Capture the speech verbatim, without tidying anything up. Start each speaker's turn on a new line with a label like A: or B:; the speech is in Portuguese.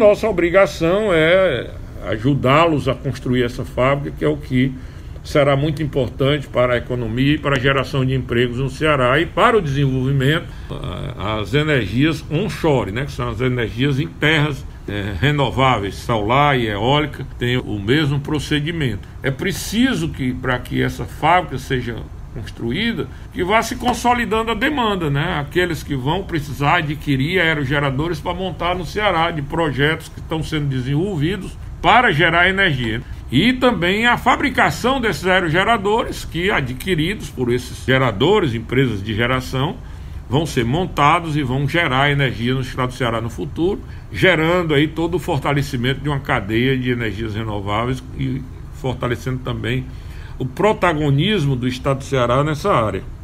A: nossa obrigação é ajudá-los a construir essa fábrica, que é o que será muito importante para a economia e para a geração de empregos no Ceará e para o desenvolvimento as energias onshore, né, que são as energias em terras é, renováveis, solar e eólica, tem o mesmo procedimento. É preciso que, para que essa fábrica seja construída, que vá se consolidando a demanda, né? Aqueles que vão precisar adquirir aerogeradores para montar no Ceará, de projetos que estão sendo desenvolvidos para gerar energia. E também a fabricação desses aerogeradores, que adquiridos por esses geradores, empresas de geração, vão ser montados e vão gerar energia no estado do Ceará no futuro, gerando aí todo o fortalecimento de uma cadeia de energias renováveis e fortalecendo também o protagonismo do estado do Ceará nessa área.